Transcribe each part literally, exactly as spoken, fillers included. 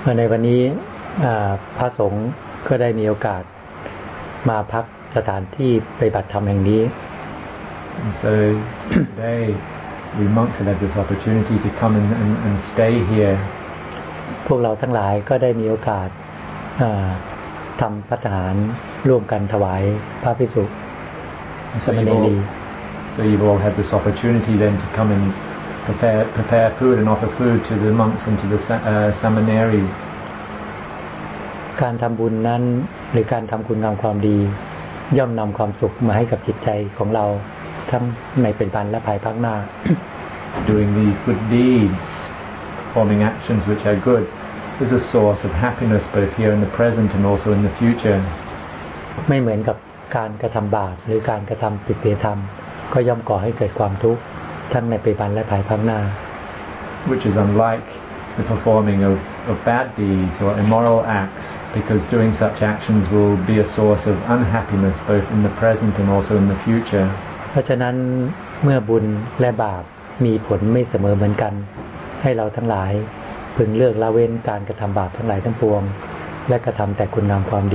ในวันนี้พระสงฆ์ก็ได้มีโอกาสมาพักสถานที่ปฏิบัติธรรมแห่งนี้ And so today we monks have had this opportunity to come and, and, and stay here. พวกเราทั้งหลายก็ได้มีโอกาสทำภัตตาหารร่วมกันถวายพระภิกษุสามเณรี So you've all had this opportunity then to come and prepare prepare food and offer food to the monks and to the uh, Samaneris. การทำบุญนั้นหรือการทำคุณงามความดีย่อมนำความสุขมาให้กับจิตใจของเราทั้งในปัจจุบันและภายภาคหน้า Doing these good deeds, performing actions which are good, is a source of happiness both here in the present and also in the future. ไม่เหมือนกับการกระทำบาปหรือการกระทำผิดศีลธรรมก็ย่อมก่อให้เกิดความทุกข์ทั้งในปัจจุบันและภายภาคหน้า Which is unlike the performing of, of bad deeds or immoral acts, because doing such actions will be a source of unhappiness both in the present and also in the future. เพราะฉะนั้นเมื่อบุญและบาปมีผลไม่เสมอเหมือนกันให้เราทั้งหลายพึงเลือกละเว้นการกระทำบาปทั้งหลายทั้งปวงและกระทำแต่คุณงามความดี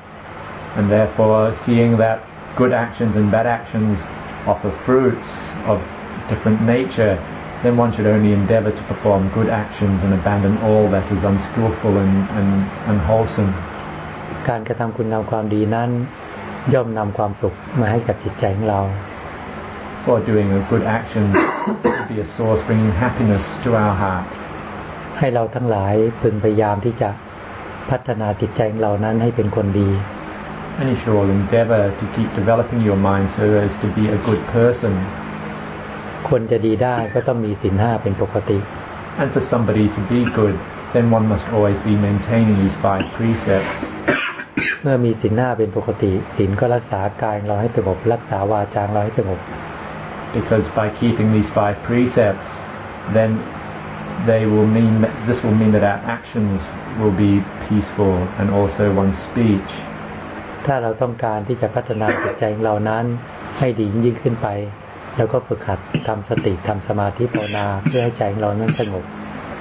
And therefore, seeing that good actions and bad actions offer fruits of different nature, then one should only endeavor to perform good actions and abandon all that is unskillful and, and unwholesome. การกระทำคุณงามความดีนั้นย่อมนำความสุขมาให้กับจิตใจของเรา For doing a good action will be a source bringing happiness to our heart. ให้เราทั้งหลายพึงพยายามที่จะพัฒนาจิตใจของเรานั้นให้เป็นคนดี And you should all endeavor to keep developing your mind so as to be a good person. คนจะดีได้ก็ต้องมีศีลห้าเป็นปกติ And for somebody to be good, then one must always be maintaining these five precepts. เมื่อมีศีลห้าเป็นปกติศีลก็รักษากายเราให้สงบรักษาวาจาเราให้สงบ Because by keeping these five precepts, then they will mean that this will mean that our actions will be peaceful and also one's speech. ถ้าเราต้องการที่จะพัฒนาจิตใจของเรานั้นให้ดียิ่งขึ้นไปแล้วก็ฝึกหัดทำสติทำสมาธิภาวนาเพื่อให้ใจของเรานั้นสงบ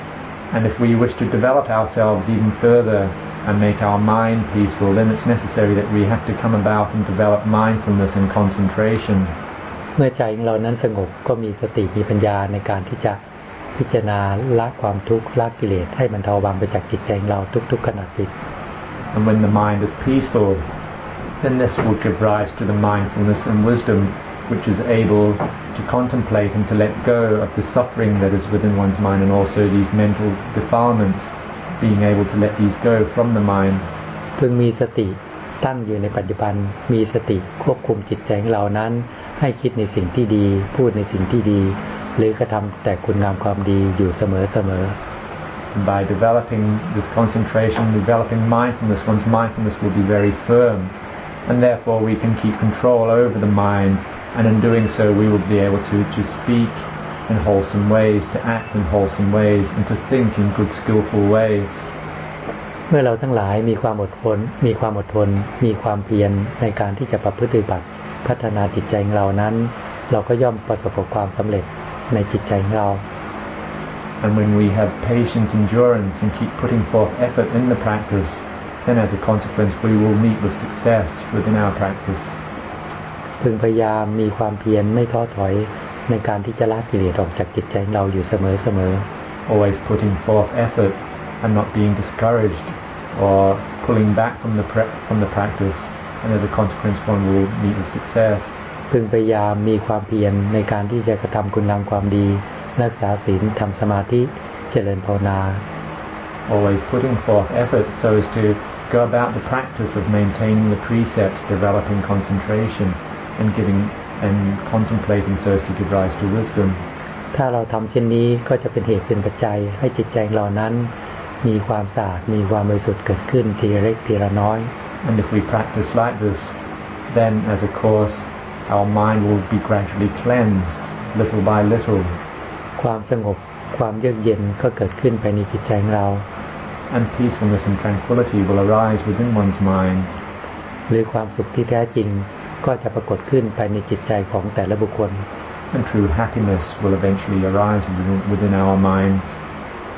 And if we wish to develop ourselves even further and make our mind peaceful, then it's necessary that we have to come about and develop mindfulness and concentration. เมื่อใจของเรานั้นสงบก็มีสติมีปัญญาในการที่จะพิจารณาละความทุกข์ละกิเลสให้มันเทาบางไปจากจิตใจของเราทุกๆขณะจิต And when the mind is peaceful, then this will give rise to the mindfulness and wisdom which is able to contemplate and to let go of the suffering that is within one's mind and also these mental defilements, being able to let these go from the mind. พึงมีสติตั้งอยู่ในปัจจุบันมีสติควบคุมจิตใจของเรานั้นให้คิดในสิ่งที่ดีพูดในสิ่งที่ดีหรือกระทำแต่คุณงามความดีอยู่เสมอๆ By developing this concentration, developing mindfulness, one's mindfulness will be very firm, and therefore we can keep control over the mind, and in doing so we will be able to, to speak in wholesome ways, to act in wholesome ways, and to think in good skillful ways. เมื่อเราทั้งหลายมีความอดทนมีความอดทนมีความเพียรในการที่จะประพฤติปฏิบัติพัฒนาจิตใจของเรานั้นเราก็ย่อมประสบความสำเร็จในจิตใจของเรา And when we have patient endurance and keep putting forth effort in the practice, then as a consequence we will meet with success within our practice. พึงพยายามมีความเพียรไม่ท้อถอยในการที่จะละกิเลสออกจากจิตใจของเราอยู่เสมอๆ Always putting forth effort and not being discouraged or pulling back from the from the practice, and as a consequence one will meet with success. พึงพยายามมีความเพียรในการที่จะกระทำคุณงามความดีรักษาศีลทำสมาธิเจริญภาวนา Always putting forth effort so as to go about the practice of maintaining the precepts, developing concentration, and giving and contemplating so as to give rise to wisdom. ถ้าเราทำเช่นนี้ก็จะเป็นเหตุเป็นปัจจัยให้จิตใจเรานั้นมีความสะอาดมีความบริสุทธิ์เกิดขึ้นทีเล็กทีละน้อย And if we practice like this, then as a course, our mind will be gradually cleansed, little by little. ความสงบความเยือกเย็นก็เกิดขึ้นภายในจิตใจของเรา And peacefulness and tranquility will arise within one's mind. หรือความสุขที่แท้จริงก็จะปรากฏขึ้นภายในจิตใจของแต่ละบุคคล And true happiness will eventually arise within, within our minds.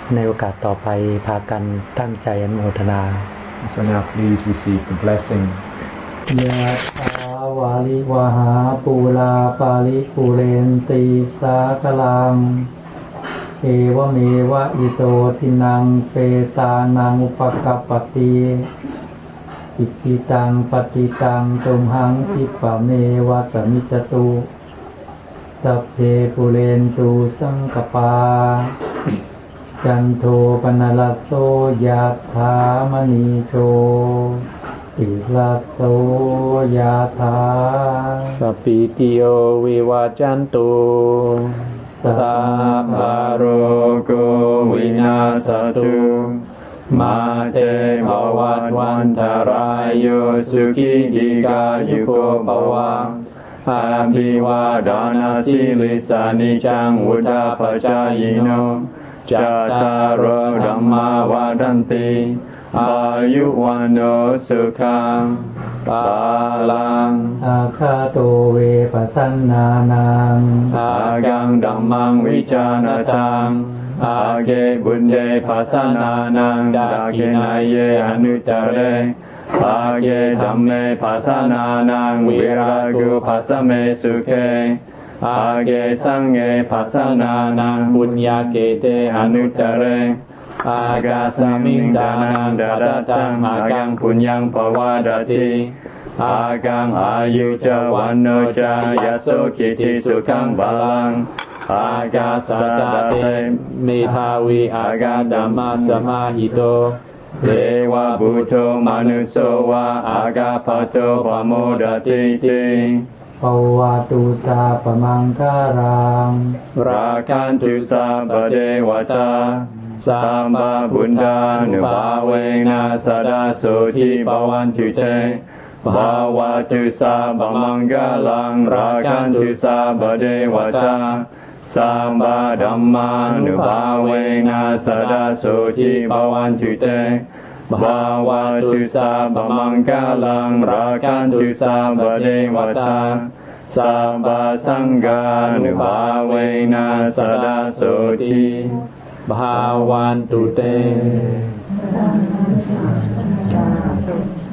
ในโอกาสต่อไปพากันตั้งใจอนุโมทนา So now please receive the blessing. ยะถาวาลิวหาปูลาปาลิปุเรนติสาคลังเอวเมวะอิโตทินังเปตานังอุปกัปปติอิจิตังปฏิตังตุมหังคิปะเมวะสมิจจตุสัพเพปุเรนตุสังกปาจันโทปนรสโสยะถามณีโชติราโสยะถาสัพพิติโยวิวัจจันตุสัพพะโรโควินาศตุมาเตภวัตวันตรายโยสุขิติกายุโกภวะอาภิวาทานาสิลิสานิจังวุฒาปจายโนจัตตารโอธัมมาวาทันติอายุวันโนสุขังภาลังอาคาโตเวปัสสนานังอากังธัมมังวิจารตังอาเกบุญเดปัสสนานังดากินายเยอนุตตเรอาเกธัมเมปัสสนานังวิรากุปัสสเมสุเขอาเกสังเฆปัสสนานังบุญญาเกเตอนุตตเรอากาสมิงดานังดาดตังอากังปุญญังภวาดติอากังอายุจวันโนจายโสกิติสุขังบาลังอากาสัตเตเมธาวีอากาดัมมาสมาหิโตเทวะบุโตมนุสโสวะอากาภโตปโมดติติภวตุสาปมังคารังราคันตุสาปเดวตาสัมปะพุทธานุภาเวนะสดาโสทิภวันตุเตภวตุสาปมังคาลังราคันตุสาปเดวตาสัมปะธัมมานุภาเวนะสดาโสทิภวันตุเตภวตุสาปมังคาลังราคันตุสาปเดวตาสัมปะสังฆานุภาเวนะสดาโสทิภาวันตุเต